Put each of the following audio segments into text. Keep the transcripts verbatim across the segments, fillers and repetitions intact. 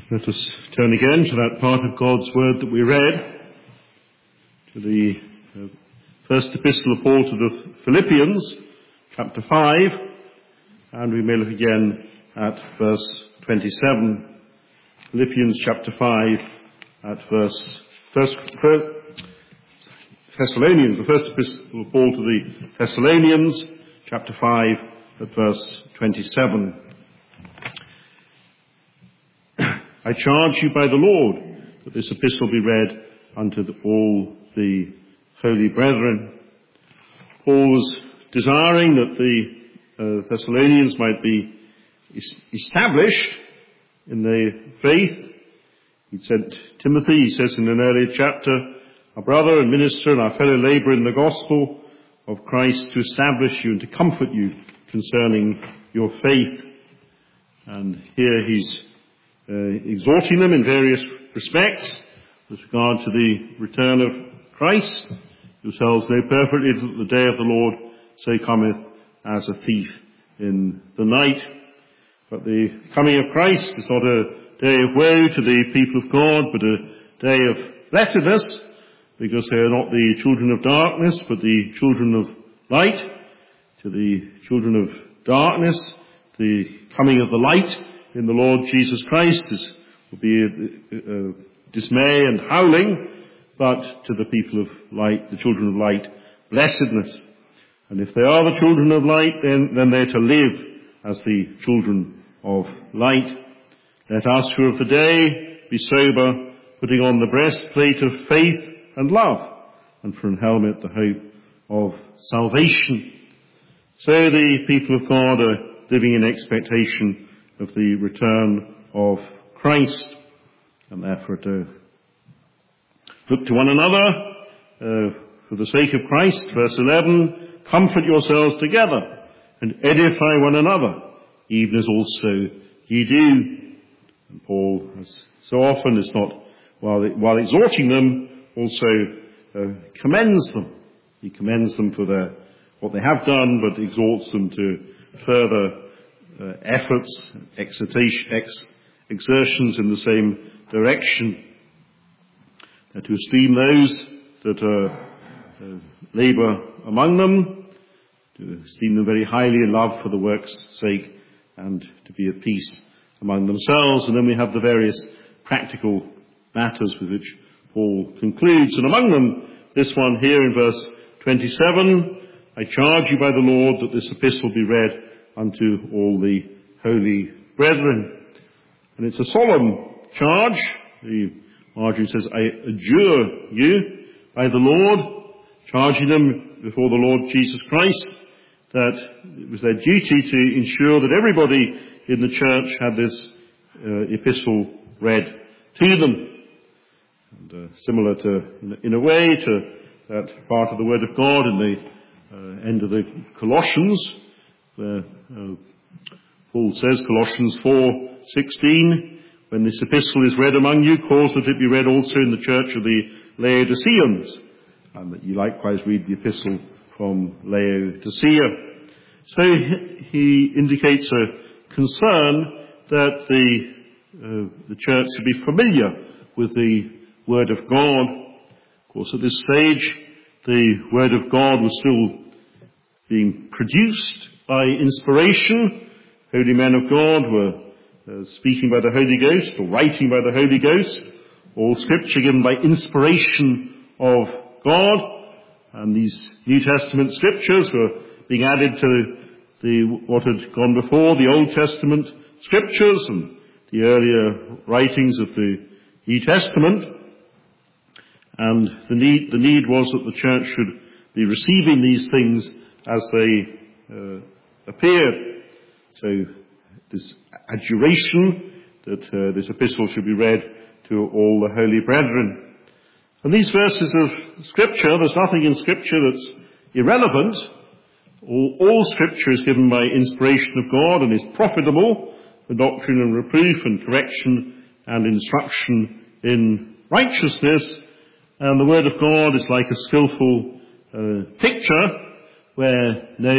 Let us turn again to that part of God's Word that we read, to the uh, first epistle of Paul to the Philippians, chapter five, and we may look again at verse twenty-seven. Philippians chapter five at verse, first, first Thessalonians, the first epistle of Paul to the Thessalonians, chapter five at verse twenty-seven. I charge you by the Lord that this epistle be read unto the, all the holy brethren. Paul was desiring that the uh, Thessalonians might be es- established in their faith. He sent Timothy, he says in an earlier chapter, our brother and minister and our fellow labourer in the gospel of Christ, to establish you and to comfort you concerning your faith. And here he's Uh, exhorting them in various respects with regard to the return of Christ. Yourselves know perfectly that the day of the Lord so cometh as a thief in the night. But the coming of Christ is not a day of woe to the people of God, but a day of blessedness, because they are not the children of darkness, but the children of light. To the children of darkness, the coming of the light in the Lord Jesus Christ is, will be a, a, a dismay and howling, but to the people of light, the children of light, blessedness. And if they are the children of light, then, then they're to live as the children of light. Let us who are of the day be sober, putting on the breastplate of faith and love, and for an helmet the hope of salvation. So the people of God are living in expectation of the return of Christ, and therefore to look to one another uh, for the sake of Christ. Verse eleven, comfort yourselves together and edify one another, even as also ye do. And Paul, as so often, is not, while, while exhorting them, also uh, commends them. He commends them for their, what they have done, but exhorts them to further Uh, efforts, exertation, ex, exertions in the same direction. Uh, to esteem those that uh, uh, labour among them, to esteem them very highly in love for the work's sake, and to be at peace among themselves. And then we have the various practical matters with which Paul concludes. And among them, this one here in verse twenty-seven, I charge you by the Lord that this epistle be read unto all the holy brethren. And it's a solemn charge. The margin says, I adjure you by the Lord, charging them before the Lord Jesus Christ that it was their duty to ensure that everybody in the church had this uh, epistle read to them. And uh, similar to, in, in a way, to that part of the Word of God in the uh, end of the Colossians, where uh, Paul says, Colossians four sixteen, when this epistle is read among you, cause that it be read also in the church of the Laodiceans, and that you likewise read the epistle from Laodicea. So he indicates a concern that the uh, the church should be familiar with the Word of God. Of course, at this stage, the Word of God was still being produced by inspiration. Holy men of God were uh, speaking by the Holy Ghost, or writing by the Holy Ghost. All scripture given by inspiration of God. And these New Testament scriptures were being added to the what had gone before, the Old Testament scriptures and the earlier writings of the New Testament. And the need, the need was that the church should be receiving these things as they uh, appeared. So this adjuration that uh, this epistle should be read to all the holy brethren. And these verses of Scripture, there's nothing in Scripture that's irrelevant. All, all Scripture is given by inspiration of God and is profitable for doctrine and reproof and correction and instruction in righteousness. And the Word of God is like a skillful uh, picture where no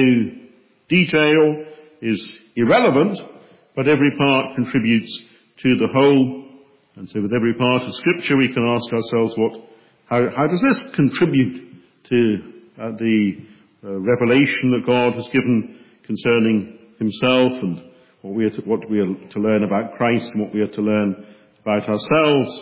detail is irrelevant, but every part contributes to the whole. And so with every part of Scripture we can ask ourselves, what, how, how does this contribute to uh, the uh, revelation that God has given concerning himself, and what we are to, what we are to learn about Christ and what we are to learn about ourselves.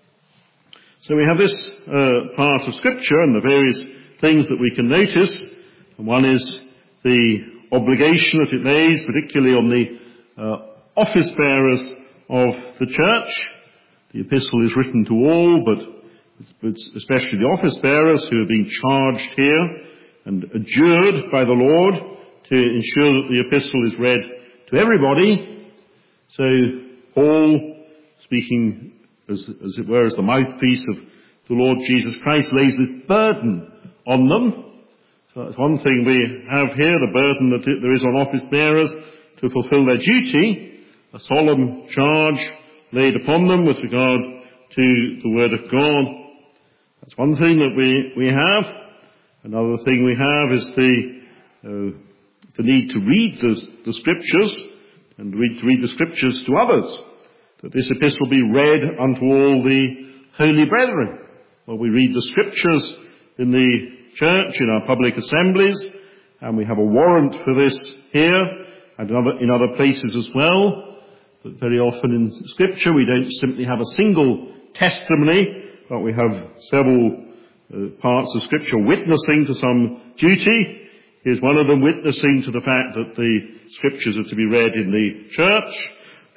So we have this uh, part of Scripture and the various things that we can notice. And one is the obligation that it lays, particularly on the uh, office bearers of the church. The epistle is written to all, but especially the office bearers who are being charged here and adjured by the Lord to ensure that the epistle is read to everybody. So Paul, speaking as, as it were as the mouthpiece of the Lord Jesus Christ, lays this burden on them. So that's one thing we have here, the burden that there is on office bearers to fulfill their duty, a solemn charge laid upon them with regard to the Word of God. That's one thing that we, we have. Another thing we have is the, uh, the need to read the, the Scriptures, and read, to read the Scriptures to others, that this epistle be read unto all the holy brethren. Well, we read the Scriptures in the church, in our public assemblies, and we have a warrant for this here and in other, in other places as well. But very often in Scripture we don't simply have a single testimony, but we have several uh, parts of Scripture witnessing to some duty. Here's one of them witnessing to the fact that the Scriptures are to be read in the church,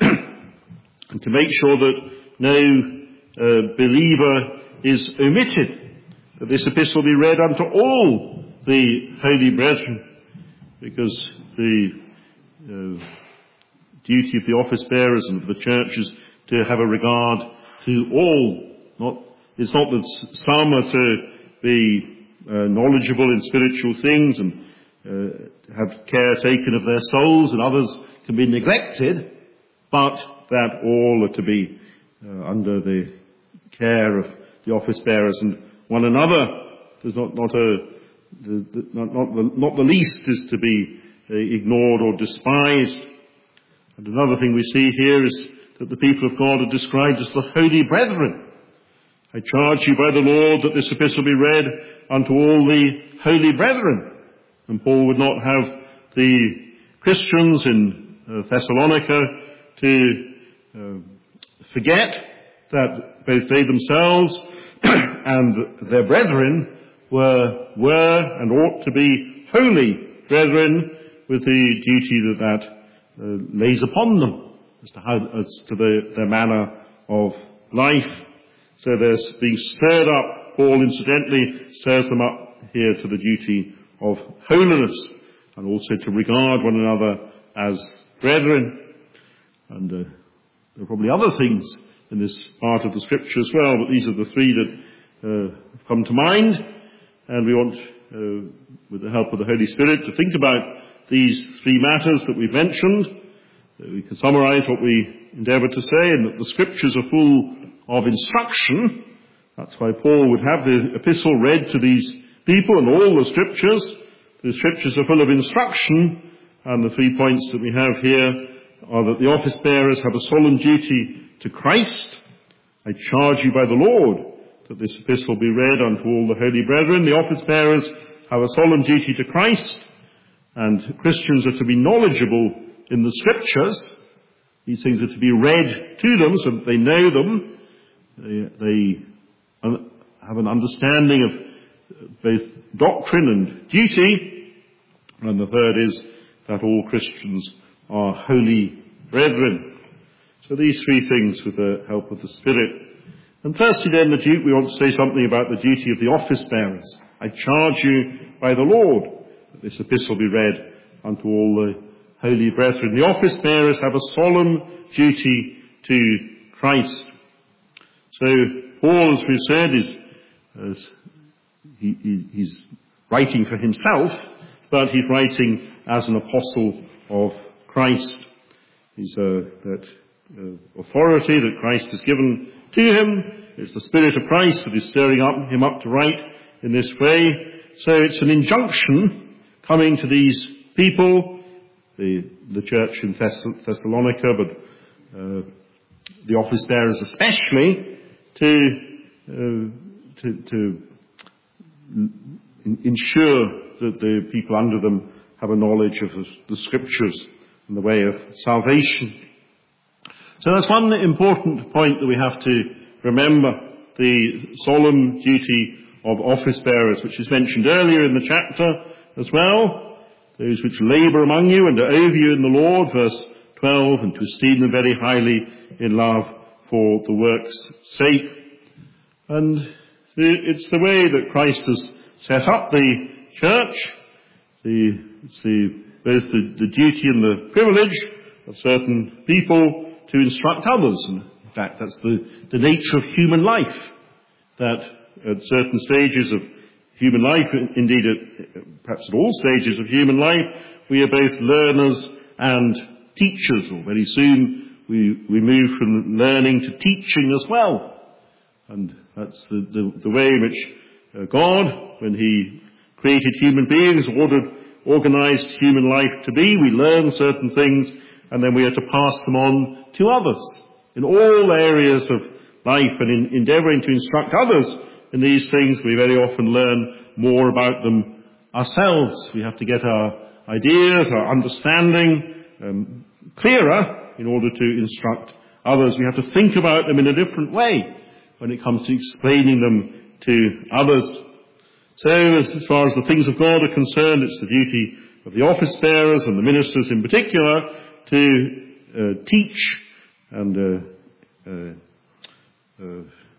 and to make sure that no uh, believer is omitted, that this epistle be read unto all the holy brethren, because the uh, duty of the office bearers and of the church is to have a regard to all. Not, it's not that some are to be uh, knowledgeable in spiritual things and uh, have care taken of their souls, and others can be neglected, but that all are to be uh, under the care of the office bearers and one another. There's not, not a, the, the, not, not, the, not the least is to be uh, ignored or despised. And another thing we see here is that the people of God are described as the holy brethren. I charge you by the Lord that this epistle be read unto all the holy brethren. And Paul would not have the Christians in uh, Thessalonica to uh, forget that both they themselves and their brethren were, were and ought to be holy brethren, with the duty that that uh, lays upon them as to how, as to the, their manner of life. So they're being stirred up. Paul incidentally stirs them up here to the duty of holiness, and also to regard one another as brethren. And uh, there are probably other things in this part of the Scripture as well, but these are the three that uh, have come to mind, and we want, uh, with the help of the Holy Spirit, to think about these three matters that we've mentioned. Uh, we can summarize what we endeavour to say, and that the Scriptures are full of instruction. That's why Paul would have the epistle read to these people, and all the Scriptures. The Scriptures are full of instruction, and the three points that we have here are that the office bearers have a solemn duty to Christ. I charge you by the Lord that this epistle be read unto all the holy brethren. The office bearers have a solemn duty to Christ, and Christians are to be knowledgeable in the Scriptures. These things are to be read to them so that they know them. They, they have an understanding of both doctrine and duty. And the third is that all Christians are holy brethren. So these three things with the help of the Spirit. And firstly then, the duty, we want to say something about the duty of the office bearers. I charge you by the Lord that this epistle be read unto all the holy brethren. The office bearers have a solemn duty to Christ. So Paul, as we've said, is as he, he, he's writing for himself, but he's writing as an apostle of Christ. He's uh, that uh, authority that Christ has given to him. It's the Spirit of Christ that is stirring up him up to write in this way. So it's an injunction coming to these people, the, the church in Thess- Thessalonica, but uh, the office bearers especially, to, uh, to, to ensure that the people under them have a knowledge of the, the Scriptures and the way of salvation. So that's one important point that we have to remember, the solemn duty of office bearers, which is mentioned earlier in the chapter as well. Those which labour among you and are over you in the Lord, verse twelve, and to esteem them very highly in love for the work's sake. And it's the way that Christ has set up the church. The, it's the, both the, the duty and the privilege of certain people to instruct others. And in fact, that's the, the nature of human life, that at certain stages of human life, indeed at, perhaps at all stages of human life, we are both learners and teachers, or very soon we, we move from learning to teaching as well. And that's the, the, the way in which uh, God, when he created human beings, ordered, organized human life to be. We learn certain things, and then we are to pass them on to others in all areas of life, and in endeavoring to instruct others in these things, we very often learn more about them ourselves. We have to get our ideas, our understanding um, clearer in order to instruct others. We have to think about them in a different way when it comes to explaining them to others. So as far as the things of God are concerned, it's the duty of the office bearers and the ministers in particular to uh, teach and uh, uh, uh,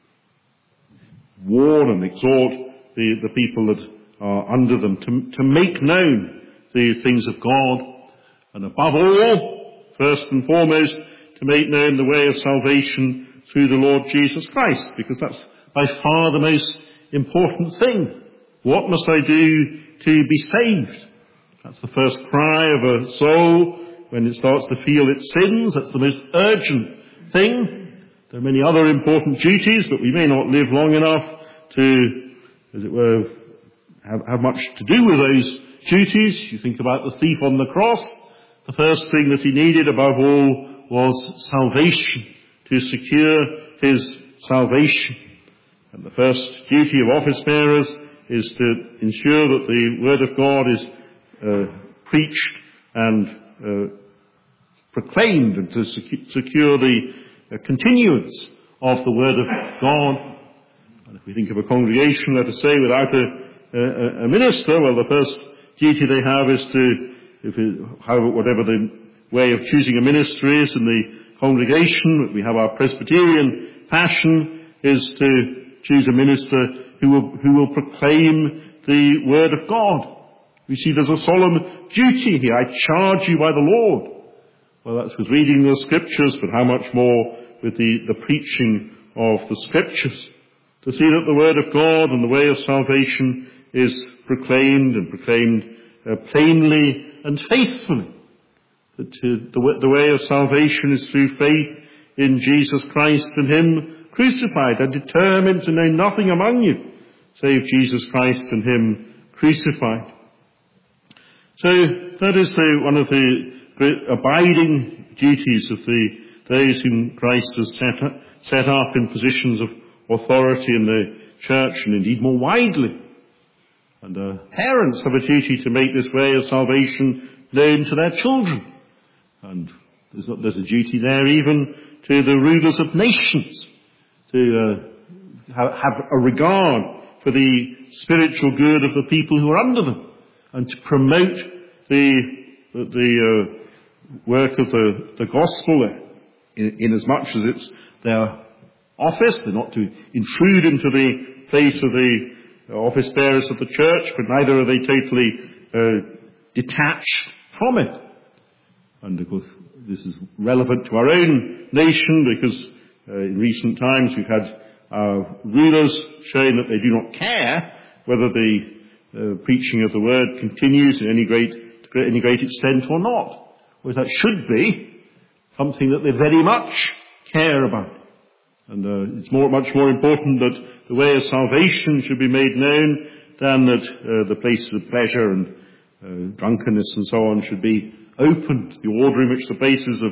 warn and exhort the, the people that are under them to, to make known the things of God, and above all, first and foremost, to make known the way of salvation through the Lord Jesus Christ, because that's by far the most important thing. What must I do to be saved? That's the first cry of a soul when it starts to feel its sins. That's the most urgent thing. There are many other important duties, but we may not live long enough to, as it were, have, have much to do with those duties. You think about the thief on the cross. The first thing that he needed above all was salvation, to secure his salvation. And the first duty of office bearers is to ensure that the Word of God is uh, preached and uh, proclaimed, and to secu- secure the uh, continuance of the Word of God. And if we think of a congregation, let us say, without a, a, a minister, well, the first duty they have is to, if it, however, whatever the way of choosing a minister is in the congregation, we have our Presbyterian fashion, is to choose a minister who will, who will proclaim the Word of God. We see there's a solemn duty here. I charge you by the Lord. Well, that's with reading the Scriptures, but how much more with the, the preaching of the Scriptures. To see that the Word of God and the way of salvation is proclaimed, and proclaimed uh, plainly and faithfully. That uh, the, the way of salvation is through faith in Jesus Christ and Him crucified, and determined to know nothing among you save Jesus Christ and Him crucified. So that is the, one of the great abiding duties of the those whom Christ has set up, set up in positions of authority in the church, and indeed more widely. And uh, parents have a duty to make this way of salvation known to their children. And there's, not, there's a duty there even to the rulers of nations to uh, have, have a regard for the spiritual good of the people who are under them, and to promote the the, the uh, work of the, the gospel in, in as much as it's their office. They're not to intrude into the place of the office bearers of the church, but neither are they totally uh, detached from it. And of course, this is relevant to our own nation, because uh, in recent times we've had our rulers showing that they do not care whether the uh, preaching of the word continues in any great, to any great extent or not. Whereas that should be something that they very much care about. And uh, it's more, much more important that the way of salvation should be made known than that uh, the places of pleasure and uh, drunkenness and so on should be opened. The order in which the places of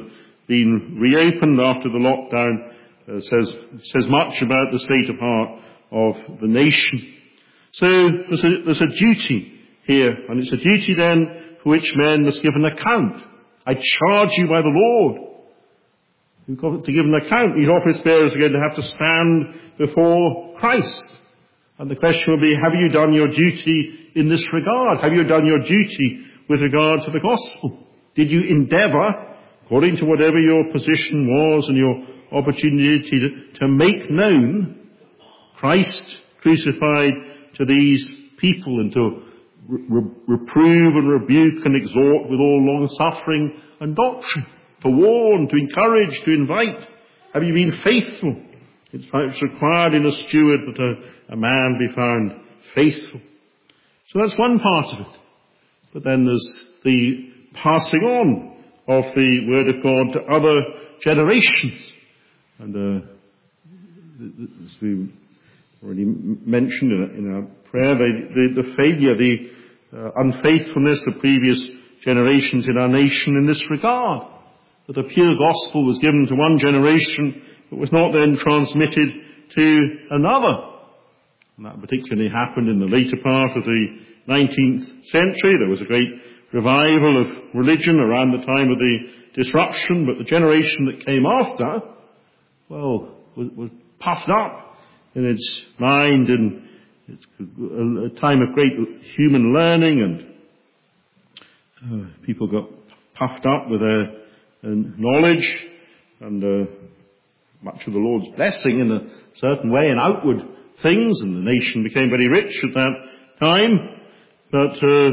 been reopened after the lockdown uh, says, says much about the state of heart of the nation. So there's a, there's a duty here, and it's a duty then for which men must give an account. I charge you by the Lord. You've got to give an account. These office bearers are going to have to stand before Christ. And the question will be, have you done your duty in this regard? Have you done your duty with regard to the gospel? Did you endeavour, according to whatever your position was and your opportunity, to, to make known Christ crucified to these people, and to re- reprove and rebuke and exhort with all long-suffering and doctrine, to warn, to encourage, to invite? Have you been faithful? It's required in a steward that a, a man be found faithful. So that's one part of it. But then there's the passing on of the Word of God to other generations. And uh, as we already mentioned in our prayer, the, the, the failure, the uh, unfaithfulness of previous generations in our nation in this regard. That the pure gospel was given to one generation, but was not then transmitted to another. And that particularly happened in the later part of the nineteenth century. There was a great revival of religion around the time of the disruption, but the generation that came after, well, was, was puffed up in its mind, and it's a, a time of great human learning, and uh, people got puffed up with their uh, knowledge, and uh, much of the Lord's blessing in a certain way in outward things, and the nation became very rich at that time. But uh,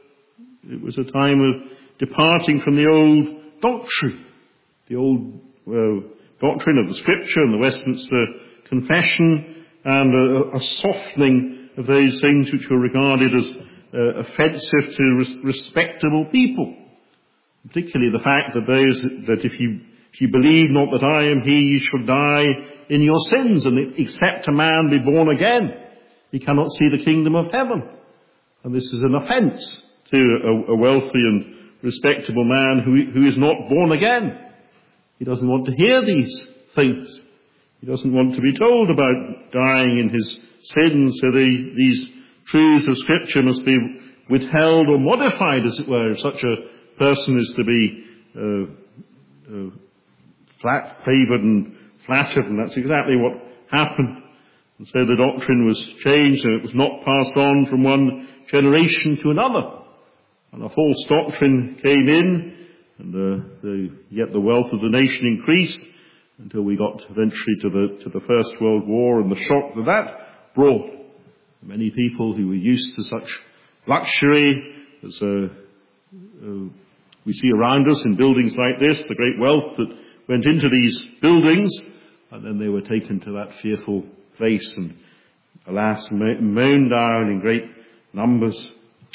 it was a time of departing from the old doctrine, the old uh, doctrine of the Scripture and the Westminster Confession, and a, a softening of those things which were regarded as uh, offensive to res- respectable people. Particularly the fact that those that if you if you believe not that I am He, you shall die in your sins, and except a man be born again, he cannot see the kingdom of heaven. And this is an offence to a, a wealthy and respectable man who, who is not born again. He doesn't want to hear these things. He doesn't want to be told about dying in his sins, so the, these truths of Scripture must be withheld or modified, as it were, if such a person is to be uh, uh, flat, favoured and flattered, and that's exactly what happened. And so the doctrine was changed, and it was not passed on from one generation to another. And a false doctrine came in, and uh, the, yet the wealth of the nation increased, until we got eventually to the to the First World War and the shock that that brought. Many people who were used to such luxury, as uh, uh, we see around us in buildings like this, the great wealth that went into these buildings, and then they were taken to that fearful place and, alas, mown down in great numbers.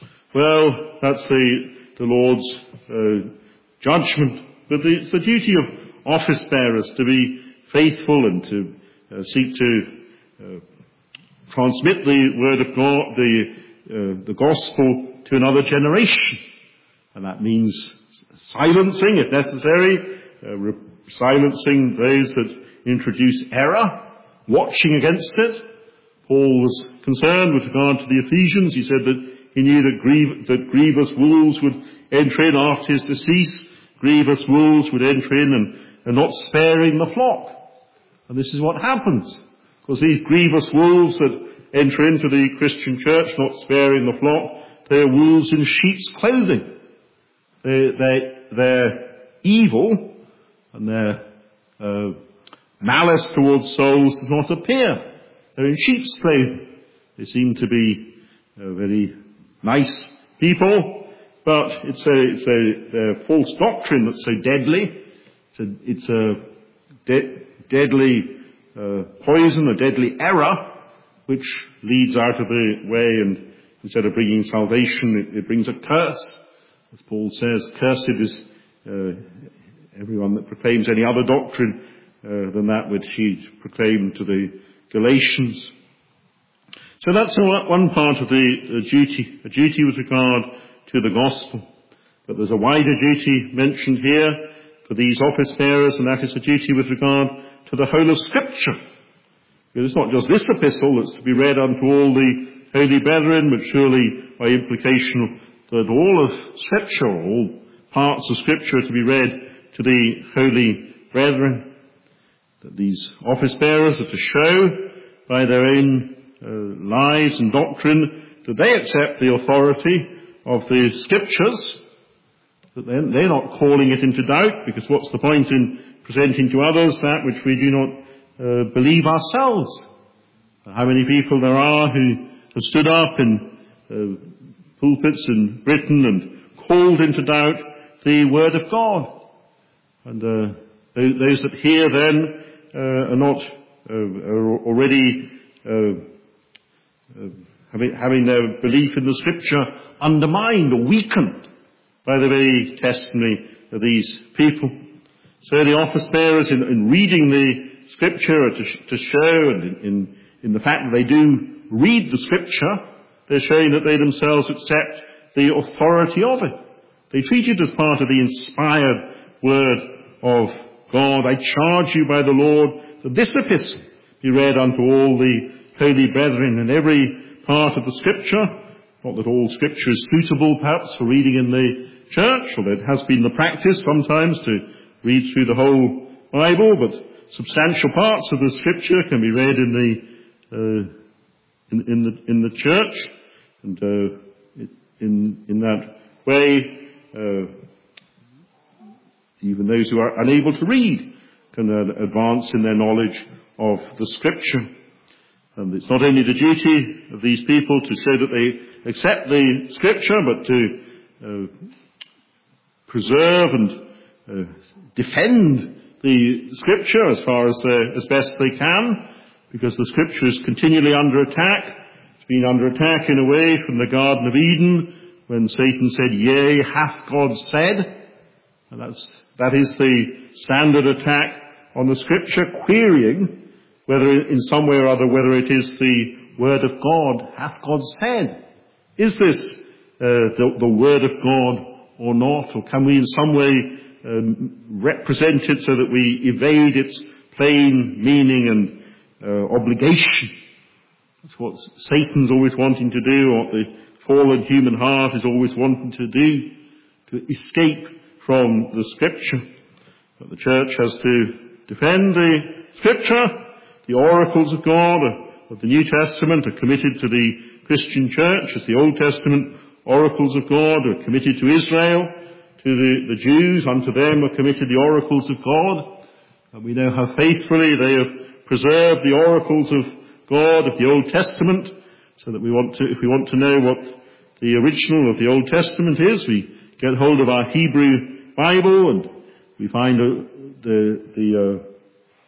Well, that's the the Lord's uh, judgment. But the, it's the duty of office bearers to be faithful and to uh, seek to uh, transmit the word of God, the uh, the gospel, to another generation. And that means silencing, if necessary, uh, re- silencing those that introduce error, watching against it. Paul was concerned with regard to the Ephesians. He said that he knew that, griev- that grievous wolves would enter in after his decease. Grievous wolves would enter in and, and not sparing the flock. And this is what happens. Because these grievous wolves that enter into the Christian church, not sparing the flock, they are wolves in sheep's clothing. They, they, they're evil, and their uh, malice towards souls does not appear. They're in sheep's clothing. They seem to be uh, very nice people, but it's a, it's a, a false doctrine that's so deadly. It's a, it's a de- deadly uh, poison, a deadly error, which leads out of the way, and instead of bringing salvation, it, it brings a curse. As Paul says, cursed is uh, everyone that proclaims any other doctrine uh, than that which he proclaimed to the Galatians. So that's one part of the, the duty, a duty with regard to the gospel. But there's a wider duty mentioned here, for these office bearers, and that is a duty with regard to the whole of Scripture. It's not just this epistle that's to be read unto all the holy brethren, but surely by implication that all of Scripture, all parts of Scripture are to be read to the holy brethren. That these office bearers are to show by their own uh, lives and doctrine that they accept the authority of the Scriptures, that they're, they're not calling it into doubt, because what's the point in presenting to others that which we do not uh, believe ourselves? How many people there are who have stood up in uh, pulpits in Britain and called into doubt the Word of God. And uh, those that hear then uh, are not uh, are already uh, uh, having, having their belief in the Scripture undermined or weakened by the very testimony of these people. So the office bearers, in, in reading the Scripture, are to, to show, and in, in, in the fact that they do read the Scripture, they're showing that they themselves accept the authority of it. They treat it as part of the inspired Word of God. I charge you by the Lord that this epistle be read unto all the holy brethren, and every part of the Scripture, not that all Scripture is suitable perhaps for reading in the church, although it has been the practice sometimes to read through the whole Bible, but substantial parts of the Scripture can be read in the uh, in, in the in the church, and uh, in in that way, uh, even those who are unable to read can uh, advance in their knowledge of the Scripture. And it's not only the duty of these people to show that they accept the Scripture, but to uh, preserve and uh, defend the Scripture as far as uh, as best they can, because the Scripture is continually under attack. It's been under attack in a way from the Garden of Eden, when Satan said, "Yea, hath God said?" And that's that is the standard attack on the Scripture, querying whether in some way or other, whether it is the Word of God. Hath God said? Is this uh, the, the Word of God or not? Or can we in some way um, represent it so that we evade its plain meaning and uh, obligation? That's what Satan's always wanting to do, or what the fallen human heart is always wanting to do, to escape from the Scripture. But the church has to defend the Scripture. The oracles of God, of the New Testament, are committed to the Christian church, as the Old Testament oracles of God are committed to Israel, to the, the Jews. Unto them are committed the oracles of God. And we know how faithfully they have preserved the oracles of God of the Old Testament, so that we want to, if we want to know what the original of the Old Testament is, we get hold of our Hebrew Bible, and we find uh, the, the uh,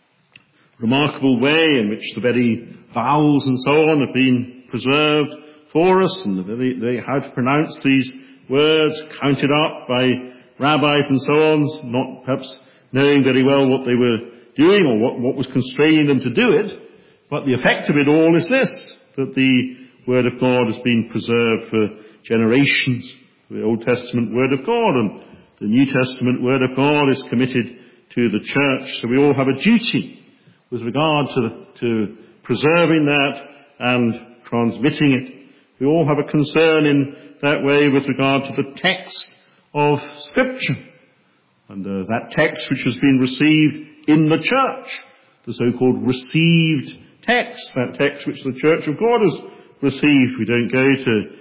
remarkable way in which the very vowels and so on have been preserved for us, and they, they, how to pronounce these words, counted up by rabbis and so on, not perhaps knowing very well what they were doing or what, what was constraining them to do it. But the effect of it all is this, that the Word of God has been preserved for generations, the Old Testament Word of God, and the New Testament Word of God is committed to the church. So we all have a duty with regard to, to preserving that and transmitting it. We all have a concern in that way with regard to the text of Scripture. And uh, that text which has been received in the church, the so-called received text, that text which the Church of God has received. We don't go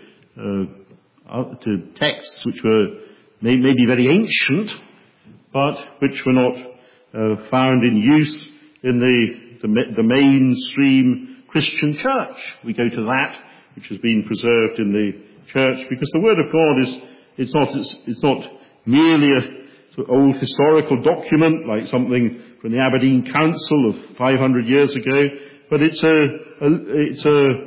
to uh, to texts which were may, maybe very ancient, but which were not uh, found in use in the, the the mainstream Christian church. We go to that which has been preserved in the church, because the Word of God is it's not it's, it's not merely a sort of old historical document like something from the Aberdeen Council of five hundred years ago, but it's a, a it's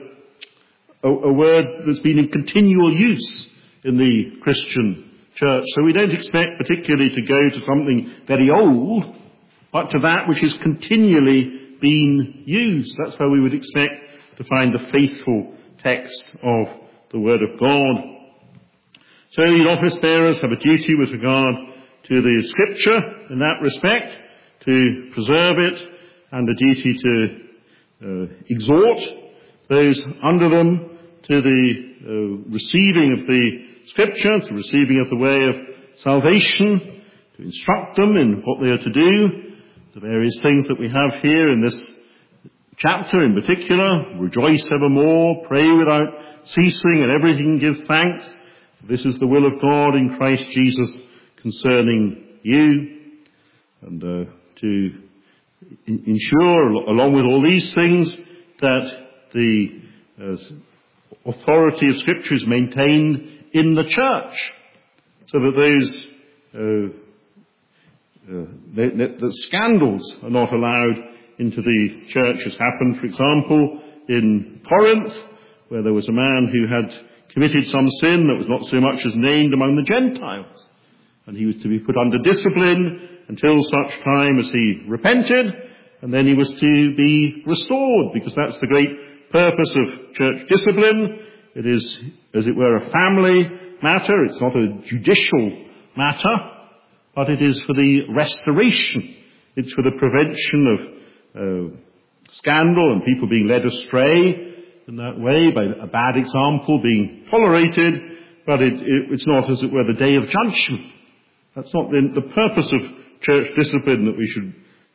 a, a a word that's been in continual use in the Christian church. So we don't expect particularly to go to something very old, but to that which is continually being used. That's where we would expect to find the faithful text of the Word of God. So the office bearers have a duty with regard to the Scripture, in that respect, to preserve it, and a duty to uh, exhort those under them to the uh, receiving of the Scripture, to receiving of the way of salvation, to instruct them in what they are to do, the various things that we have here in this chapter in particular: rejoice evermore, pray without ceasing, and everything give thanks. This is the will of God in Christ Jesus concerning you. And uh, to in- ensure, along with all these things, that the uh, authority of Scripture is maintained in the church, so that those uh, uh, that, that, that scandals are not allowed into the church, as happened, for example, in Corinth, where there was a man who had committed some sin that was not so much as named among the Gentiles, and he was to be put under discipline until such time as he repented, and then he was to be restored, because that's the great purpose of church discipline. It is, as it were, a family matter. It's not a judicial matter, but it is for the restoration. It's for the prevention of uh, scandal and people being led astray in that way by a bad example being tolerated, but it, it, it's not, as it were, the day of judgment. That's not the, the purpose of church discipline, that we should,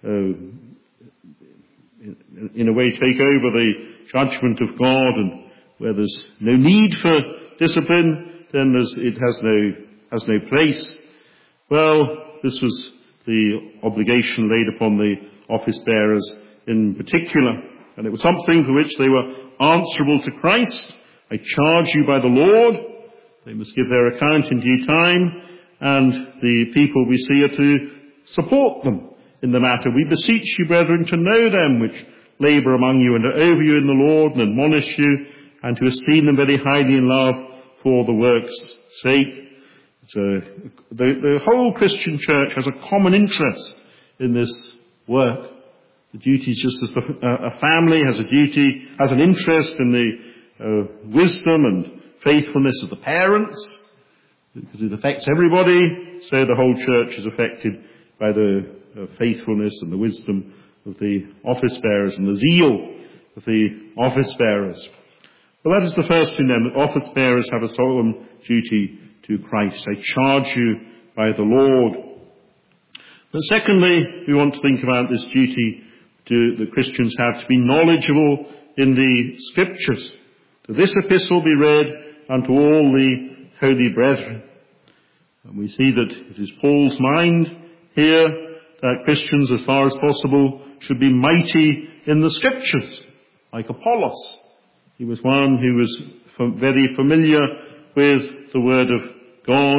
uh, in, in a way, take over the judgment of God, and where there's no need for discipline, then there's, it has no, has no place. Well, this was the obligation laid upon the office bearers in particular, and it was something for which they were answerable to Christ. I charge you by the Lord. They must give their account in due time, and the people we see are to support them in the matter. We beseech you, brethren, to know them which labour among you and are over you in the Lord, and admonish you, and to esteem them very highly in love for the work's sake. So the, the whole Christian church has a common interest in this work. The duty, just as the, uh, a family has a duty, has an interest in the uh, wisdom and faithfulness of the parents, because it affects everybody, so the whole church is affected by the uh, faithfulness and the wisdom of the office bearers and the zeal of the office bearers. Well, that is the first thing then, that office bearers have a solemn duty to Christ. I charge you by the Lord. But secondly, we want to think about this duty to, that Christians have to be knowledgeable in the Scriptures. To this epistle be read unto all the holy brethren. And we see that it is Paul's mind here that Christians, as far as possible, should be mighty in the Scriptures, like Apollos. He was one who was very familiar with the Word of God,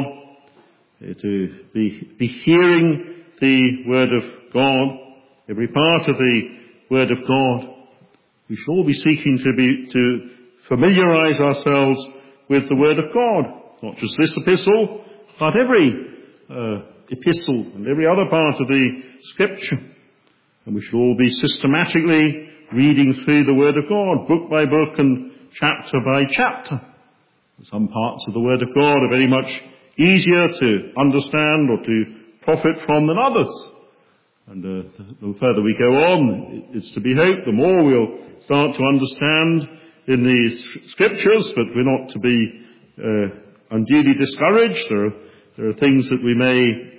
to be, be hearing the Word of God, every part of the Word of God. We should all be seeking to be, to familiarize ourselves with the Word of God, not just this epistle, but every uh, epistle and every other part of the Scripture. And we should all be systematically reading through the Word of God, book by book and chapter by chapter. Some parts of the Word of God are very much easier to understand or to profit from than others. And uh, the further we go on, it's to be hoped the more we'll start to understand in the Scriptures, but we're not to be uh, unduly discouraged. There are, there are things that we may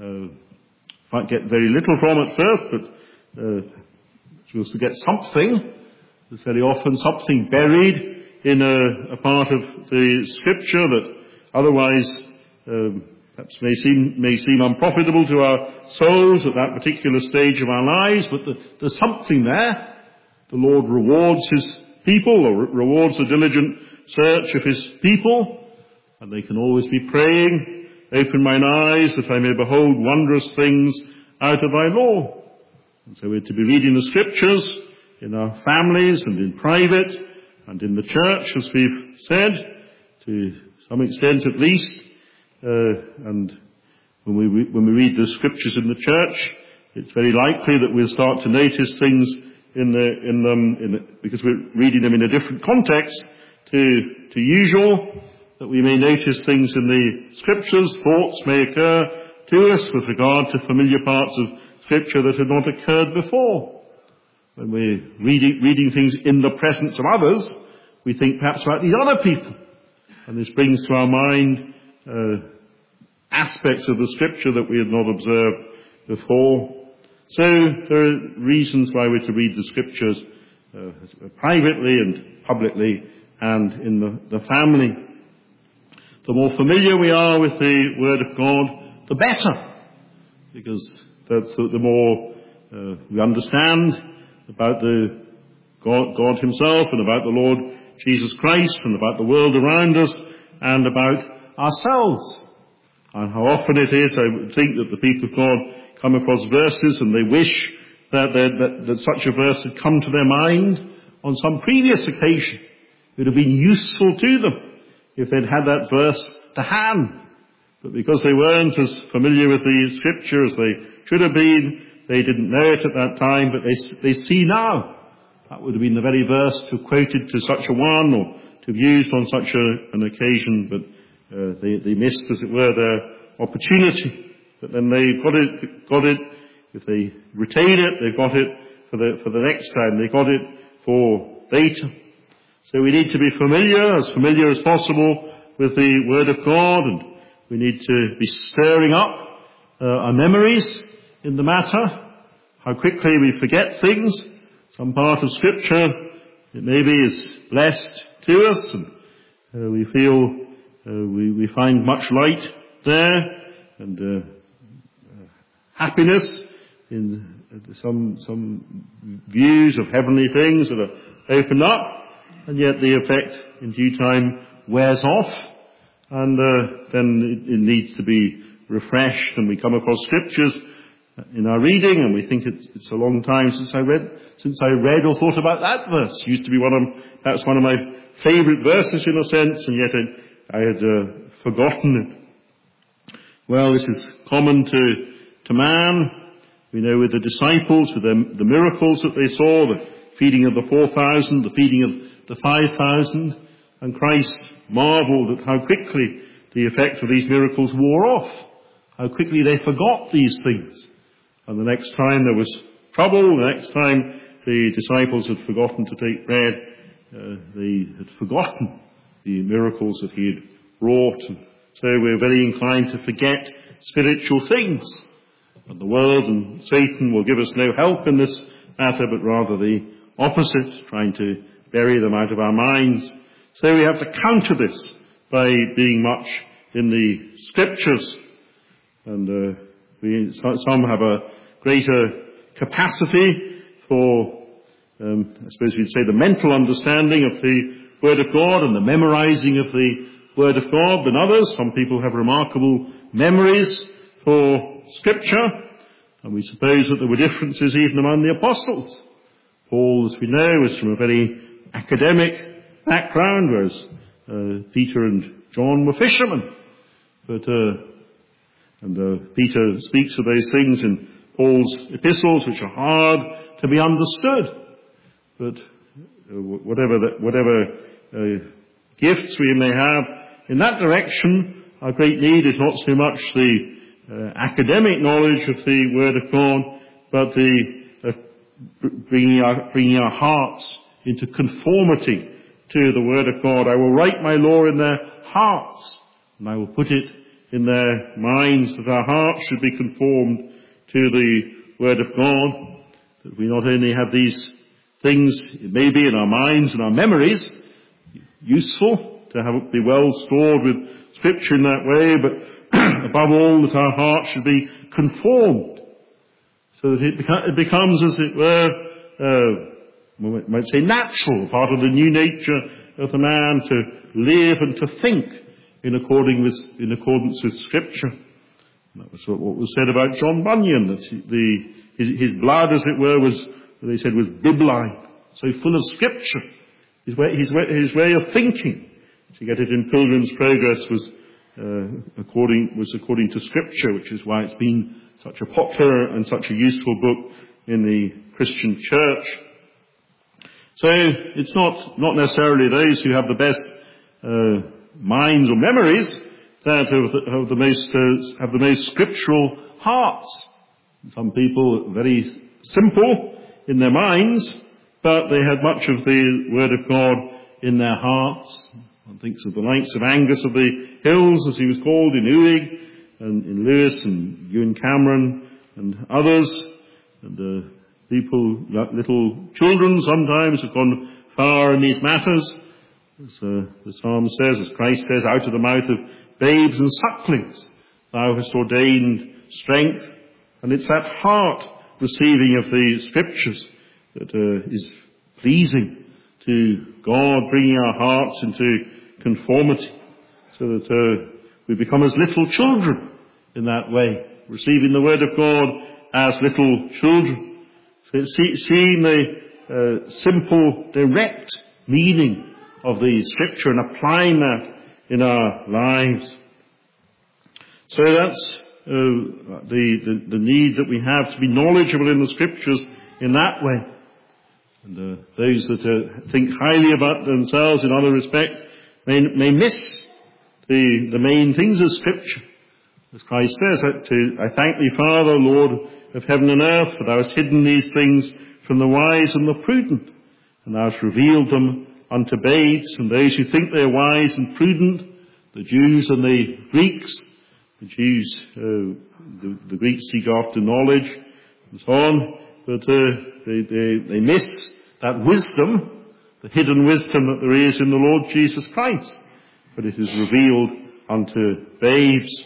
uh, get very little from at first, but uh, we'll get something. There's very often something buried in a, a part of the Scripture that otherwise um, perhaps may seem may seem unprofitable to our souls at that particular stage of our lives, but the, there's something there. The Lord rewards His people, or re- rewards the diligent search of His people, and they can always be praying, open mine eyes that I may behold wondrous things out of thy law. And so we're to be reading the Scriptures in our families and in private and in the church, as we've said, to some extent at least. Uh, and when we re- when we read the Scriptures in the church, it's very likely that we'll start to notice things in the in them in the, because we're reading them in a different context to to usual. That we may notice things in the Scriptures, thoughts may occur to us with regard to familiar parts of Scripture that had not occurred before. When we're reading, reading things in the presence of others, we think perhaps about these other people. And this brings to our mind uh, aspects of the Scripture that we had not observed before. So there are reasons why we're to read the Scriptures uh, privately and publicly and in the, the family. The more familiar we are with the Word of God, the better, because that's the, the more uh, we understand about the God, God Himself and about the Lord Jesus Christ and about the world around us and about ourselves. And how often it is, I would think, that the people of God come across verses and they wish that, that, that such a verse had come to their mind on some previous occasion. It would have been useful to them if they'd had that verse to hand. But because they weren't as familiar with the Scripture as they should have been, they didn't know it at that time, but they, they see now. That would have been the very verse to have quoted to such a one or to have used on such a, an occasion, but uh, they, they missed, as it were, their opportunity. But then they've got it, got it. If they retain it, they've got it for the, for the next time. They got it for later. So we need to be familiar, as familiar as possible, with the Word of God, and we need to be stirring up uh, our memories in the matter. How quickly we forget things. Some part of Scripture, it maybe is blessed to us, and uh, we feel uh, we, we find much light there, and uh, uh, happiness in uh, some some views of heavenly things that are opened up, and yet the effect in due time wears off, and uh, then it, it needs to be refreshed, and we come across Scriptures in our reading, and we think it's, it's a long time since I read, since I read or thought about that verse. It used to be one of, perhaps one of my favourite verses in a sense, and yet I, I had uh, forgotten it. Well, this is common to, to man. We know with the disciples, with the, the miracles that they saw, the feeding of the four thousand, the feeding of the five thousand, and Christ marvelled at how quickly the effect of these miracles wore off, how quickly they forgot these things. And the next time there was trouble, the next time the disciples had forgotten to take bread, uh, they had forgotten the miracles that he had wrought. And so we're very inclined to forget spiritual things. And the world and Satan will give us no help in this matter, but rather the opposite, trying to bury them out of our minds. So we have to counter this by being much in the Scriptures. And uh, we, some have a greater capacity for, um, I suppose we'd say, the mental understanding of the Word of God and the memorizing of the Word of God than others. Some people have remarkable memories for Scripture, and we suppose that there were differences even among the apostles. Paul, as we know, was from a very academic background, whereas uh, Peter and John were fishermen. But uh, and uh, Peter speaks of those things in Paul's epistles, which are hard to be understood. But uh, whatever the, whatever uh, gifts we may have in that direction, our great need is not so much the uh, academic knowledge of the Word of God, but the uh, bringing our bringing our hearts into conformity to the Word of God. I will write my law in their hearts, and I will put it in their minds, that our hearts should be conformed to the Word of God, that we not only have these things, it may be in our minds and our memories, useful to have be well stored with Scripture in that way, but above all, that our hearts should be conformed, so that it, beca- it becomes, as it were, uh, we might say natural, part of the new nature of the man to live and to think in according with, in accordance with Scripture. And that was what, what was said about John Bunyan, that the, his, his blood, as it were, was, they said, was bibline, so full of Scripture. His way, his way, his way of thinking, to get it in Pilgrim's Progress, was uh, according was according to Scripture, which is why it's been such a popular and such a useful book in the Christian Church. So it's not not necessarily those who have the best uh, minds or memories that have the, have the most uh, have the most scriptural hearts. Some people are very simple in their minds, but they had much of the Word of God in their hearts. One thinks of the likes of Angus of the Hills, as he was called, in Uig, and in Lewis, and Ewan Cameron, and others, and uh, people, little children sometimes, have gone far in these matters. As uh, the psalm says, as Christ says, out of the mouth of babes and sucklings, thou hast ordained strength. And it's that heart receiving of the scriptures that uh, is pleasing to God, bringing our hearts into conformity, so that uh, we become as little children in that way, receiving the word of God as little children. So see, seeing the uh, simple, direct meaning of the scripture and applying that in our lives. So that's uh, the, the the need that we have to be knowledgeable in the scriptures in that way. And uh, those that uh, think highly about themselves in other respects may, may miss the the main things of scripture. As Christ says, to, I thank thee, Father, Lord of heaven and earth, for thou hast hidden these things from the wise and the prudent, and thou hast revealed them unto babes. And those who think they are wise and prudent, the Jews and the Greeks, the Jews, uh, the, the Greeks seek after knowledge and so on, but uh, they, they, they miss that wisdom, the hidden wisdom that there is in the Lord Jesus Christ, but it is revealed unto babes.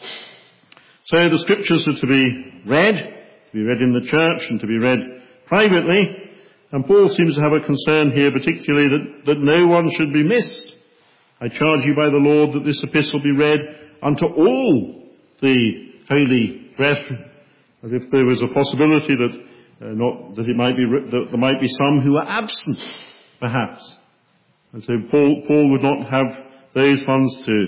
So the scriptures are to be read, to be read in the church and to be read privately. And Paul seems to have a concern here particularly that, that no one should be missed. I charge you by the Lord that this epistle be read unto all the holy brethren. As if there was a possibility that uh, not that it might be that there might be some who are absent, perhaps. And so Paul, Paul would not have those ones to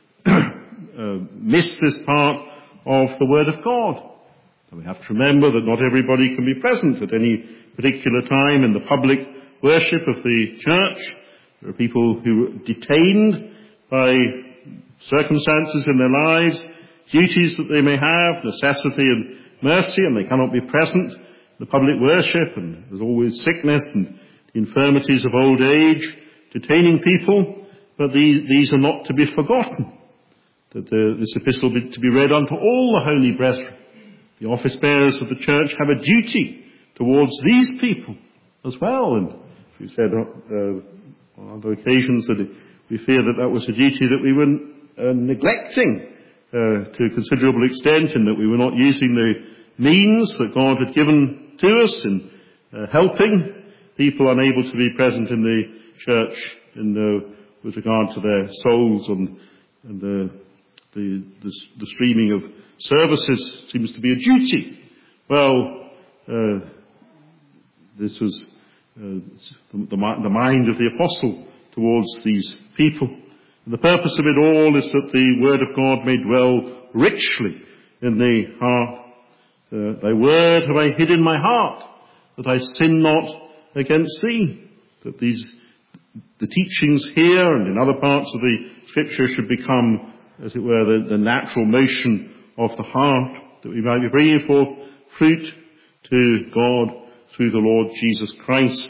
uh, miss this part of the Word of God. And we have to remember that not everybody can be present at any particular time in the public worship of the church. There are people who are detained by circumstances in their lives, duties that they may have, necessity and mercy, and they cannot be present in the public worship, and there's always sickness and the infirmities of old age detaining people, but these, these are not to be forgotten. That uh, this epistle be to be read unto all the holy brethren. The office bearers of the church have a duty towards these people as well. And we said uh, on other occasions that we fear that that was a duty that we were uh, neglecting uh, to a considerable extent, and that we were not using the means that God had given to us in uh, helping people unable to be present in the church in, uh, with regard to their souls and, and uh, the, the, the streaming of services seems to be a duty. Well, uh, this was uh, the, the, the mind of the apostle towards these people. And the purpose of it all is that the word of God may dwell richly in the heart. Uh, Thy word have I hid in my heart, that I sin not against thee. That these, the teachings here and in other parts of the scripture should become, as it were, the, the natural motion of the heart, that we might be bringing forth fruit to God through the Lord Jesus Christ.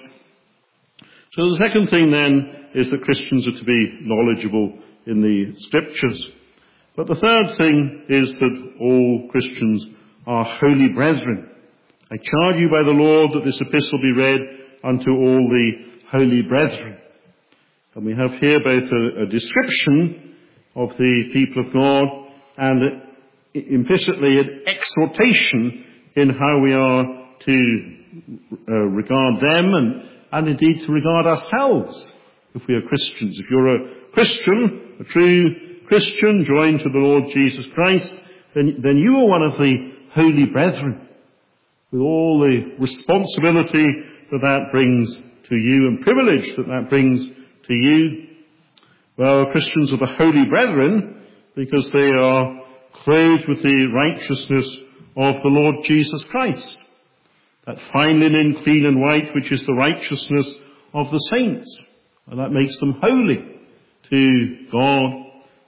So the second thing then is that Christians are to be knowledgeable in the scriptures. But the third thing is that all Christians are holy brethren. I charge you by the Lord that this epistle be read unto all the holy brethren. And we have here both a, a description of the people of God and implicitly an exhortation in how we are to uh, regard them and, and indeed to regard ourselves if we are Christians. If you're a Christian, a true Christian joined to the Lord Jesus Christ, then, then you are one of the holy brethren, with all the responsibility that that brings to you and privilege that that brings to you. Well, Christians are the holy brethren because they are clothed with the righteousness of the Lord Jesus Christ. That fine linen, clean and white, which is the righteousness of the saints. And that makes them holy to God.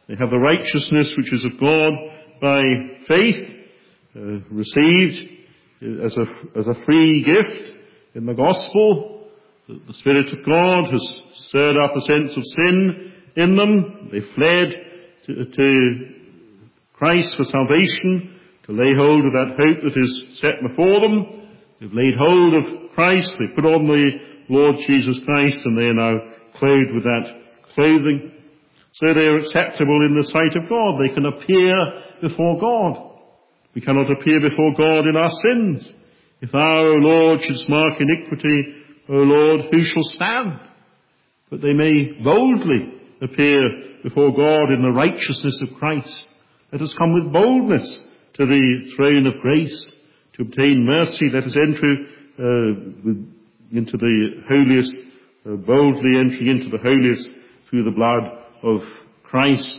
They have the righteousness which is of God by faith, uh, received as a, as a free gift in the gospel. The, the Spirit of God has stirred up a sense of sin in them. They fled to, to Christ for salvation, to lay hold of that hope that is set before them. They've laid hold of Christ, they put on the Lord Jesus Christ, and they are now clothed with that clothing. So they are acceptable in the sight of God. They can appear before God. We cannot appear before God in our sins. If thou, O Lord, shouldst mark iniquity, O Lord, who shall stand? But they may boldly appear before God in the righteousness of Christ. Let us come with boldness to the throne of grace to obtain mercy. Let us enter uh, into the holiest, uh, boldly entering into the holiest through the blood of Christ.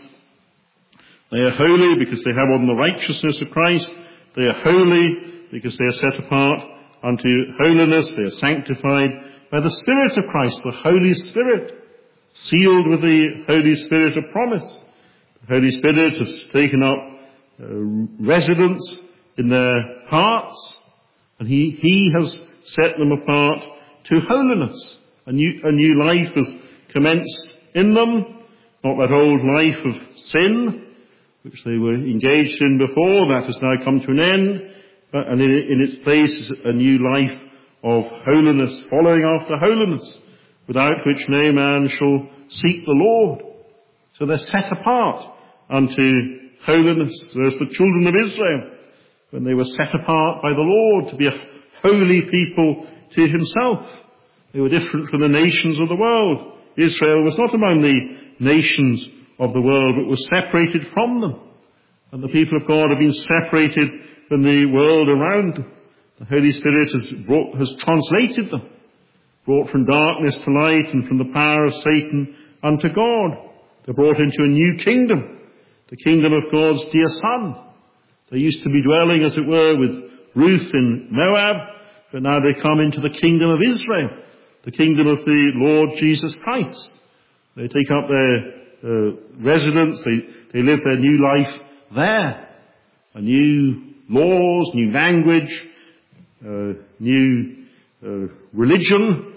They are holy because they have on the righteousness of Christ. They are holy because they are set apart unto holiness. They are sanctified by the Spirit of Christ, the Holy Spirit, sealed with the Holy Spirit of promise. The Holy Spirit has taken up uh, residence in their hearts, and he, he has set them apart to holiness. A new, a new life has commenced in them. Not that old life of sin, which they were engaged in before, that has now come to an end, but, and in, in its place is a new life of holiness, following after holiness, without which no man shall seek the Lord. So they're set apart unto holiness. There's the children of Israel, when they were set apart by the Lord to be a holy people to himself. They were different from the nations of the world. Israel was not among the nations of the world, but was separated from them. And the people of God have been separated from the world around them. The Holy Spirit has brought, has translated them, brought from darkness to light and from the power of Satan unto God. They're brought into a new kingdom, the kingdom of God's dear Son. They used to be dwelling, as it were, with Ruth in Moab, but now they come into the kingdom of Israel, the kingdom of the Lord Jesus Christ. They take up their uh, residence, they, they live their new life there. A new laws, new language, uh, new uh, religion,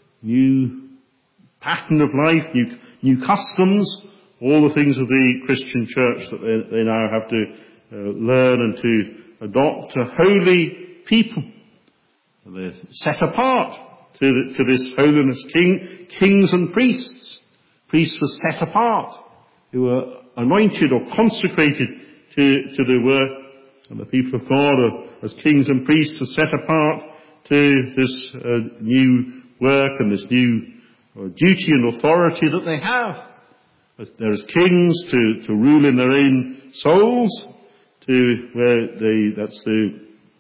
new pattern of life, new, new customs, all the things of the Christian church that they, they now have to uh, learn and to adopt. A holy people. They're set apart to, the, to this holiness. King, kings and priests. Priests were set apart, who were anointed or consecrated to, to the work. And the people of God, are, as kings and priests, are set apart to this uh, new work and this new uh, duty and authority that they have. As, they're as kings to, to rule in their own souls, to where they, that's the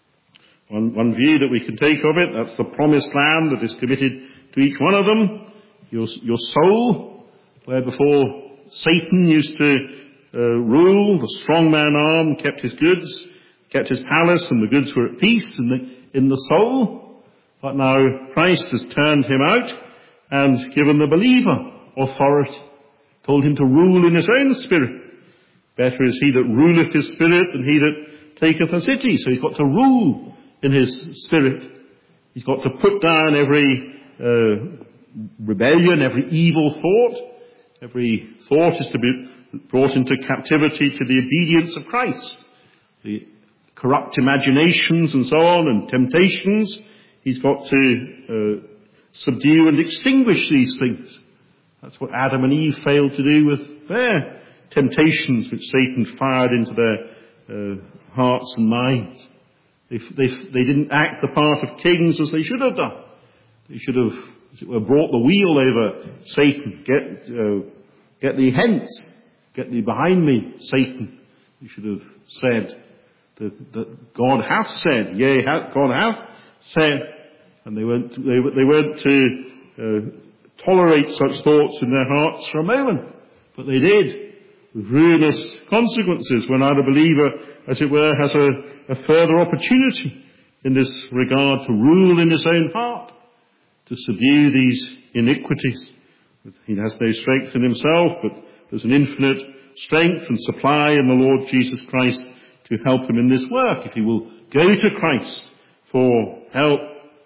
one, one view that we can take of it. That's the promised land that is committed to each one of them. Your, your soul, where before Satan used to uh, rule, the strongman arm kept his goods, kept his palace, and the goods were at peace in the, in the soul. But now Christ has turned him out and given the believer authority, told him to rule in his own spirit. Better is he that ruleth his spirit than he that taketh a city. So he's got to rule in his spirit. He's got to put down every uh, rebellion, every evil thought. Every thought is to be brought into captivity to the obedience of Christ. The corrupt imaginations and so on and temptations, he's got to uh, subdue and extinguish these things. That's what Adam and Eve failed to do with their temptations, which Satan fired into their uh, hearts and minds. They, they, they didn't act the part of kings as they should have done. They should have, as it were, brought the wheel over Satan. Get, uh, get thee hence. Get thee behind me, Satan. You should have said that, that God hath said, yea, God hath said. And they weren't, they, they weren't to uh, tolerate such thoughts in their hearts for a moment. But they did, with ruinous consequences, when either believer, as it were, has a, a further opportunity in this regard to rule in his own heart, to subdue these iniquities. He has no strength in himself, but there's an infinite strength and supply in the Lord Jesus Christ to help him in this work, if he will go to Christ for help.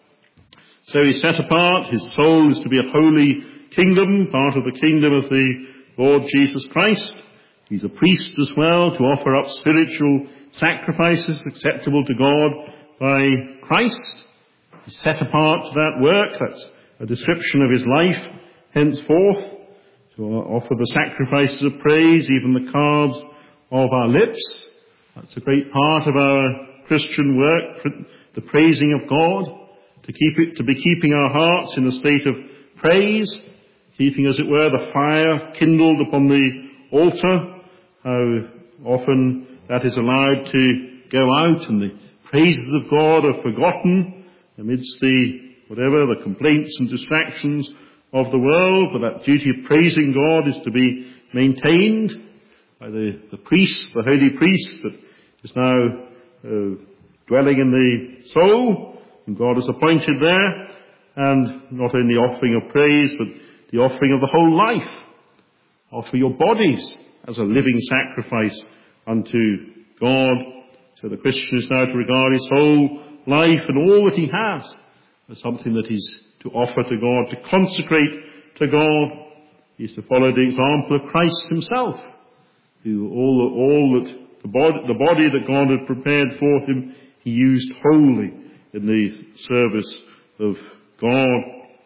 So he's set apart. His soul is to be a holy kingdom, part of the kingdom of the Lord Jesus Christ. He's a priest as well, to offer up spiritual sacrifices acceptable to God by Christ. He's set apart to that work. That's a description of his life henceforth, to offer the sacrifices of praise, even the calves of our lips. That's a great part of our Christian work, the praising of God, to keep it, to be keeping our hearts in a state of praise, keeping, as it were, the fire kindled upon the altar. How often that is allowed to go out and the praises of God are forgotten amidst the, whatever, the complaints and distractions of the world, but that duty of praising God is to be maintained by the, the priest, the holy priest that is now uh, dwelling in the soul, and God has appointed there, and not only offering of praise, but the offering of the whole life. Offer your bodies as a living sacrifice unto God. So the Christian is now to regard his whole life and all that he has as something that is to offer to God, to consecrate to God. He is to follow the example of Christ himself, who all, all that the body, the body that God had prepared for him, he used wholly in the service of God.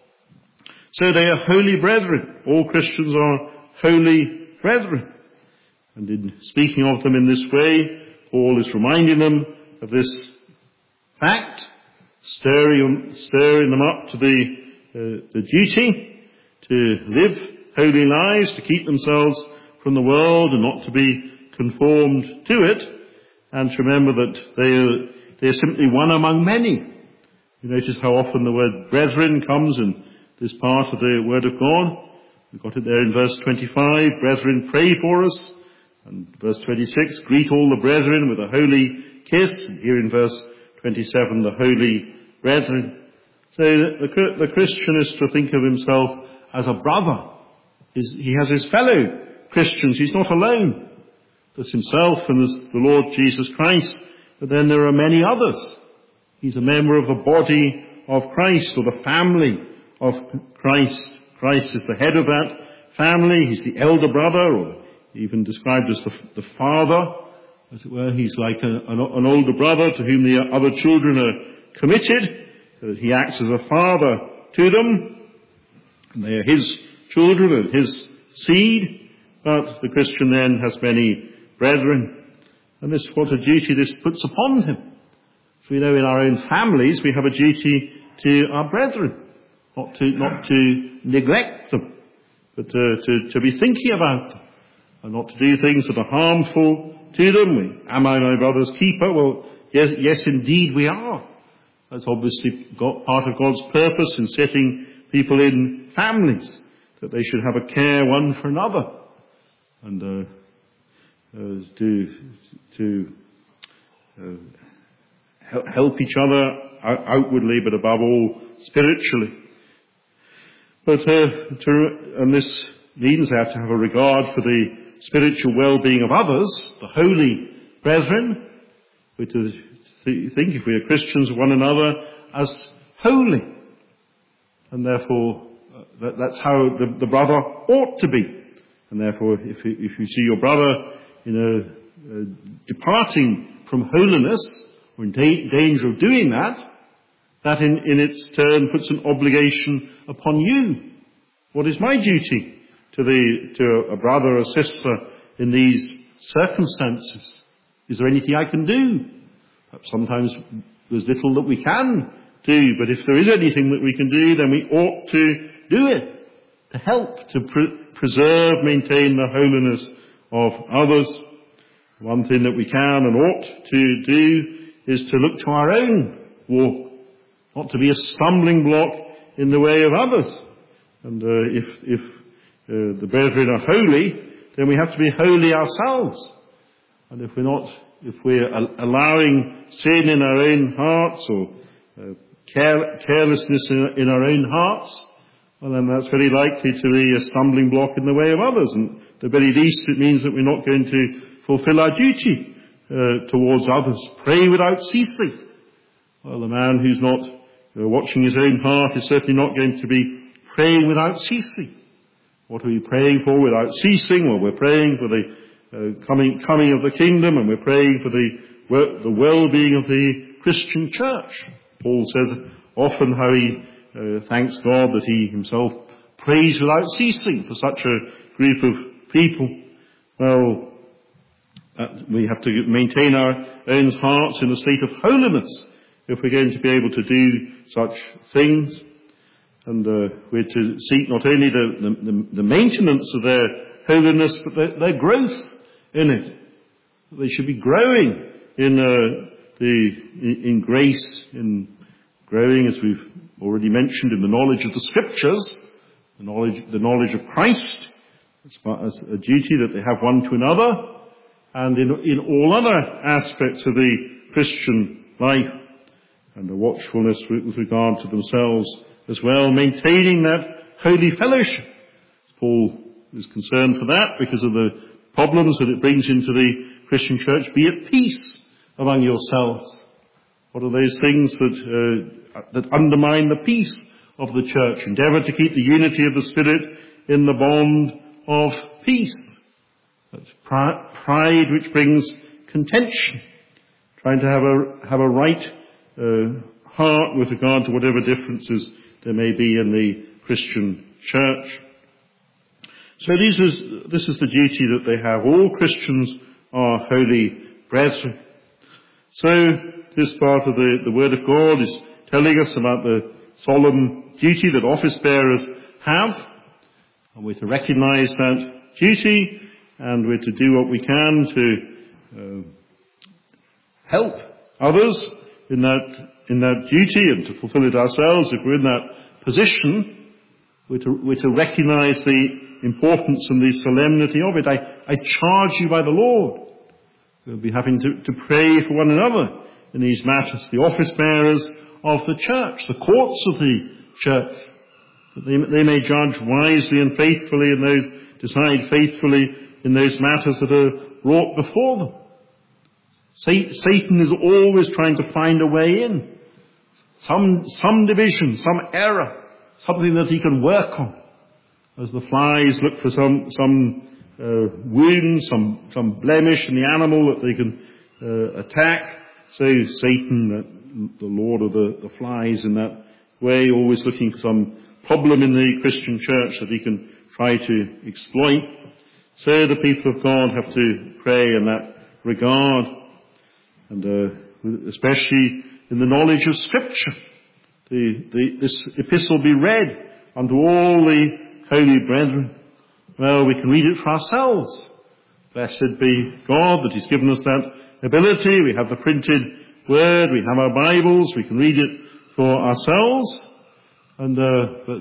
So they are holy brethren. All Christians are holy brethren. And in speaking of them in this way, Paul is reminding them of this fact, stirring, stirring them up to the, uh, the duty to live holy lives, to keep themselves from the world and not to be conformed to it, and to remember that they are, they are simply one among many. You notice how often the word brethren comes in this part of the Word of God. We've got it there in verse twenty-five, brethren, pray for us. And verse twenty-six, greet all the brethren with a holy kiss. And here in verse twenty-seven, the holy brethren. So the, the Christian is to think of himself as a brother. He's, he has his fellow Christians. He's not alone. There's himself and there's the Lord Jesus Christ. But then there are many others. He's a member of the body of Christ, or the family of Christ. Christ is the head of that family. He's the elder brother, or even described as the, the father, as it were. He's like a, an, an older brother to whom the other children are committed, so that he acts as a father to them, and they are his children and his seed. But the Christian then has many brethren, and this, what a duty this puts upon him. So we know in our own families we have a duty to our brethren, not to not to neglect them, but to, to, to be thinking about them, and not to do things that are harmful to them. We, am I my brother's keeper? Well, yes, yes, indeed we are. That's obviously got part of God's purpose in setting people in families, that they should have a care one for another, and uh, uh, to to uh, help each other outwardly, but above all spiritually. But uh, to, and this means they have to have a regard for the spiritual well-being of others, the holy brethren. We're to think, if we are Christians, of one another as holy, and therefore uh, that, that's how the, the brother ought to be. And therefore, if if you see your brother in a, a departing from holiness, or in da- danger of doing that, that in, in its turn puts an obligation upon you. What is my duty to the to a brother or sister in these circumstances? Is there anything I can do? Perhaps sometimes there's little that we can do, but if there is anything that we can do, then we ought to do it, to help, to pre- preserve, maintain the holiness of others. One thing that we can and ought to do is to look to our own walk, not to be a stumbling block in the way of others. And uh, if, if uh, the brethren are holy, then we have to be holy ourselves. And if we're not, if we're allowing sin in our own hearts, or uh, care, carelessness in, in our own hearts, well then that's very likely to be a stumbling block in the way of others. And at the very least it means that we're not going to fulfill our duty uh, towards others. Pray without ceasing. Well, the man who's not uh, watching his own heart is certainly not going to be praying without ceasing. What are we praying for without ceasing? Well, we're praying for the uh, coming coming of the kingdom, and we're praying for the the well-being of the Christian church. Paul says often how he uh, thanks God that he himself prays without ceasing for such a group of people. Well, uh, we have to maintain our own hearts in a state of holiness if we're going to be able to do such things. And uh, we're to seek not only the, the, the maintenance of their holiness, but their, their growth in it. They should be growing in uh, the in, in grace, in growing, as we've already mentioned, in the knowledge of the Scriptures, the knowledge the knowledge of Christ, as, as a duty that they have one to another, and in in all other aspects of the Christian life, and a watchfulness with regard to themselves as well, maintaining that holy fellowship. Paul is concerned for that because of the problems that it brings into the Christian church. Be at peace among yourselves. What are those things that uh, that undermine the peace of the church? Endeavour to keep the unity of the Spirit in the bond of peace. That's pride which brings contention. Trying to have a have a right uh, heart with regard to whatever differences there may be in the Christian church. So this is, this is the duty that they have. All Christians are holy brethren. So this part of the, the Word of God is telling us about the solemn duty that office bearers have. And we're to recognize that duty, and we're to do what we can to uh, help others in that in that duty, and to fulfill it ourselves. If we're in that position, we're to, we're to recognize the importance and the solemnity of it. I, I charge you by the Lord. We'll be having to, to pray for one another in these matters, the office bearers of the church, the courts of the church, that they, they may judge wisely and faithfully in those, decide faithfully in those matters that are brought before them. Satan is always trying to find a way in. Some, some division, some error, something that he can work on. As the flies look for some, some, uh, wound, some, some blemish in the animal that they can, uh, attack. So Satan, the Lord of the, the flies in that way, always looking for some problem in the Christian church that he can try to exploit. So the people of God have to pray in that regard. And uh, especially in the knowledge of Scripture. The, the, this epistle be read unto all the holy brethren. Well, we can read it for ourselves. Blessed be God that He's given us that ability. We have the printed Word, we have our Bibles, we can read it for ourselves. And uh, but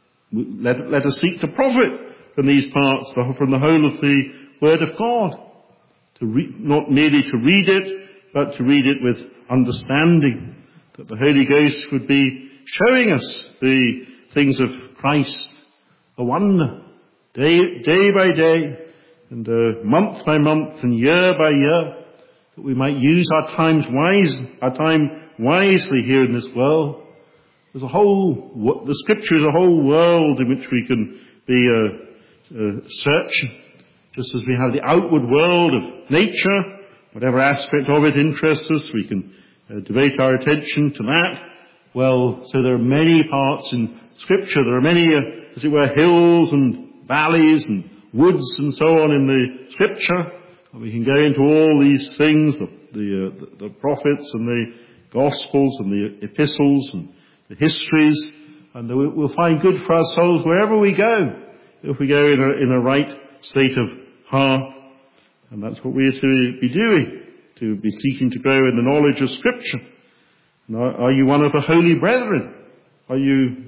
let, let us seek to profit from these parts, from the whole of the Word of God. To re- not merely to read it, but to read it with understanding, that the Holy Ghost would be showing us the things of Christ, a wonder, day, day by day, and uh, month by month, and year by year, that we might use our times wise, our time wisely here in this world. There's a whole, the Scripture is a whole world in which we can be uh, uh, searching, just as we have the outward world of nature. Whatever aspect of it interests us, we can uh, devote our attention to that. Well, so there are many parts in Scripture. There are many, uh, as it were, hills and valleys and woods and so on in the Scripture. And we can go into all these things, the, the, uh, the, the prophets and the Gospels and the epistles and the histories, and we'll find good for our souls wherever we go, if we go in a, in a right state of heart. And that's what we are to be doing, to be seeking to grow in the knowledge of Scripture. And are, are you one of the holy brethren? Are you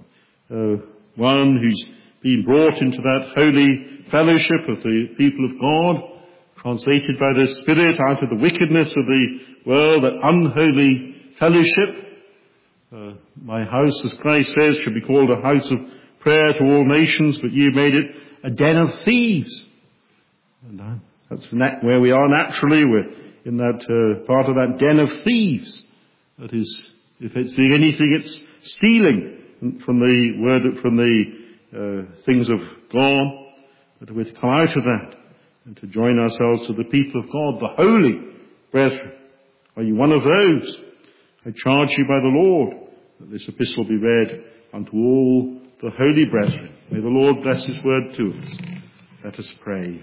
uh, one who's been brought into that holy fellowship of the people of God, translated by the Spirit out of the wickedness of the world, that unholy fellowship? Uh, my house, as Christ says, should be called a house of prayer to all nations, but you made it a den of thieves. And uh, that's where we are naturally. We're in that uh, part of that den of thieves. That is, if it's doing anything, it's stealing from the word, from the uh, things of God. But we're to come out of that and to join ourselves to the people of God, the holy brethren. Are you one of those? I charge you by the Lord that this epistle be read unto all the holy brethren. May the Lord bless his word to us. Let us pray.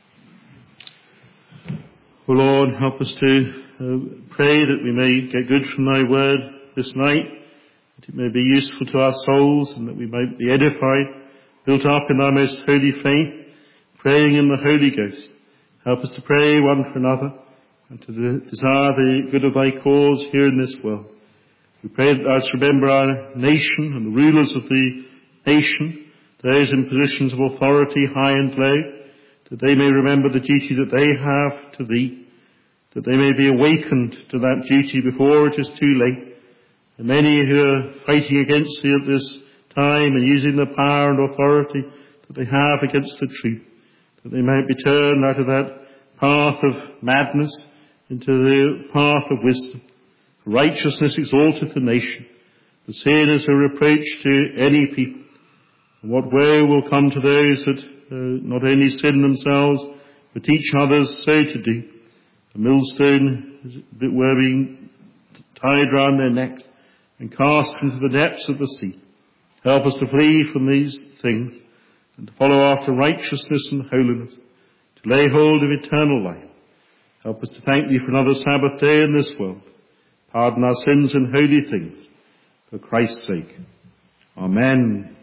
O Lord, help us to uh, pray that we may get good from thy word this night, that it may be useful to our souls, and that we might be edified, built up in thy most holy faith, praying in the Holy Ghost. Help us to pray one for another, and to desire the good of thy cause here in this world. We pray that thou shalt remember our nation and the rulers of the nation, those in positions of authority, high and low, that they may remember the duty that they have to thee, that they may be awakened to that duty before it is too late. And many who are fighting against thee at this time and using the power and authority that they have against the truth, that they might be turned out of that path of madness into the path of wisdom. Righteousness exalteth the nation, but sin is a reproach to any people. And what woe will come to those that uh, not only sin themselves, but teach others so to do. The millstone, as it were, being tied round their necks and cast into the depths of the sea. Help us to flee from these things and to follow after righteousness and holiness, to lay hold of eternal life. Help us to thank thee for another Sabbath day in this world. Pardon our sins and holy things, for Christ's sake. Amen.